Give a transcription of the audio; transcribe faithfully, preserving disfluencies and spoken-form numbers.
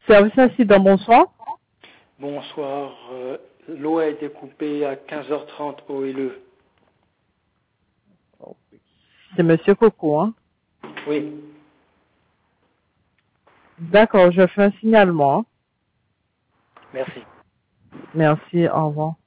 Service incident, bonsoir. Bonsoir. Euh, L'eau a été coupée à quinze heures trente au L E. C'est Monsieur Coco, hein? Oui. D'accord, je fais un signalement. Merci. Merci, au revoir.